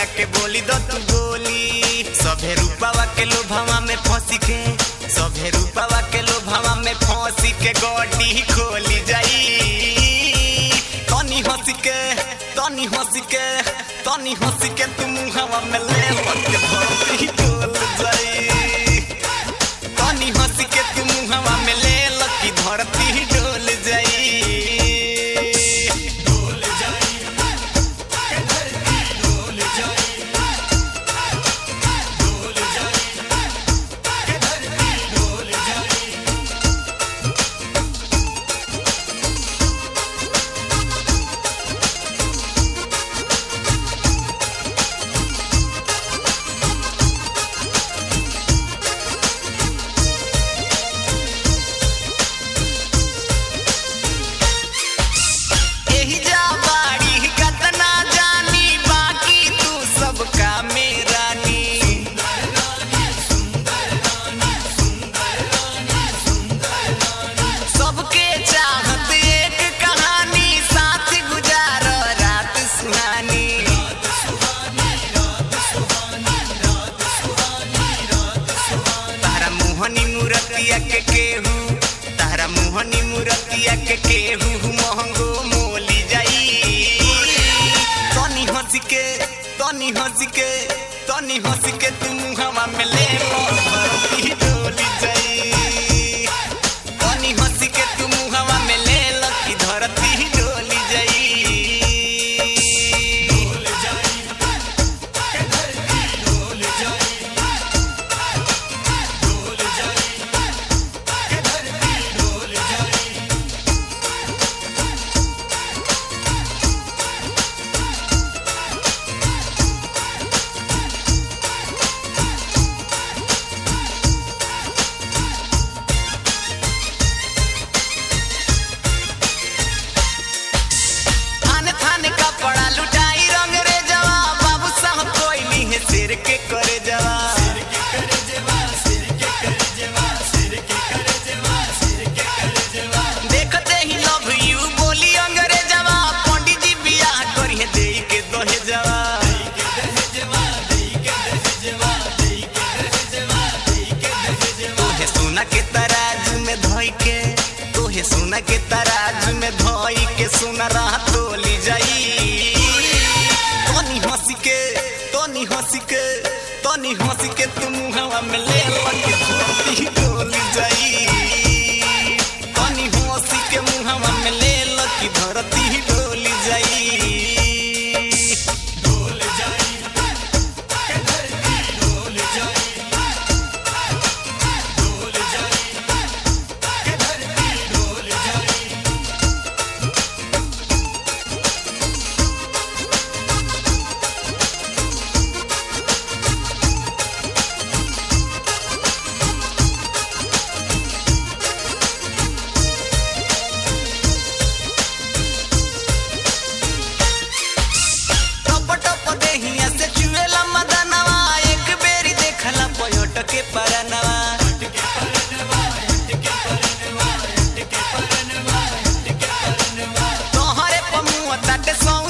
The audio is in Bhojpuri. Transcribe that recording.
बतिया के बोली दो तू बोली। सभे रूपावा के लोभावा में फंसी के, सभे रूपावा के लोभावा में फंसी के गोटी खोली जाई। तनी हंसी के, तनी हंसी के, तनी हंसी के तू मुहावा में ले के भरती डोल जाई। तनी हंसी के तू मुहावा में ले की धरती डोल जाई। तारा मोहनी मुरतिया के केहू महंगो मोली जाई। तनी हंसी के, तनी हंसी के, तनी हंसी के तू मुहावा में ले भरती डोली जाई। तनी हंसी के तू मुहावा में ले की धरती डोली जाई। के करे जवा सिर के करे जवा सिर के करे जवा सिर के करे जवा सिर के करे जवा। देखते ही लव यू बोली अंग्रेजवा, पंडित जी बियाह करिए देई के दोहे जवा, देई के दोहे जवा, देई के दोहे जवा, देई के दोहे जवा, देई के दोहे जवा। तोहे सोना के तराजू में धोई के, तोहे सोना के तराजू में धोई के सोना राह तोली जाई। तनी हंसी के, तनी हंसी के, तनी हंसी के तू मुहावा में ले के धरती डोली जाई। तनी हंसी के मुहावा में ले की धरती डोली जाई। डोल जाई के धरती डोल जाई, डोल जाई के धरती डोल जाई। के परनवा के परनवा के परनवा के परनवा के परनवा तोहरे पमुआ ताटे सौ